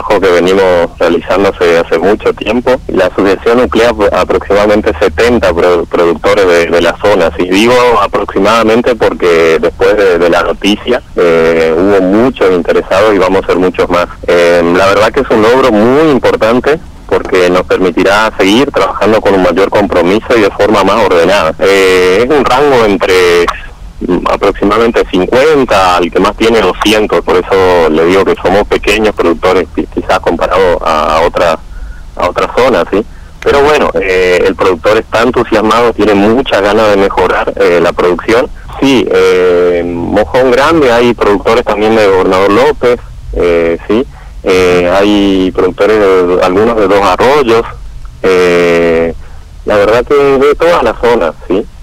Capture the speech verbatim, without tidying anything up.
trabajo que venimos realizando hace, hace mucho tiempo. La asociación nuclea aproximadamente setenta pro, productores de, de la zona. Si digo aproximadamente porque después de, de la noticia eh, hubo muchos interesados y vamos a ser muchos más. Eh, la verdad que es un logro muy importante porque nos permitirá seguir trabajando con un mayor compromiso y de forma más ordenada. Eh, es un rango entre aproximadamente cincuenta, al que más tiene doscientos, por eso le digo que somos pequeños productores, quizás comparado a otras a otras zonas, ¿sí? Pero bueno, eh, el productor está entusiasmado, tiene muchas ganas de mejorar eh, la producción. Sí, eh, en Mojón Grande hay productores también de Gobernador López, eh, sí, eh, hay productores, de, algunos de Dos Arroyos, eh, la verdad que de todas las zonas, sí.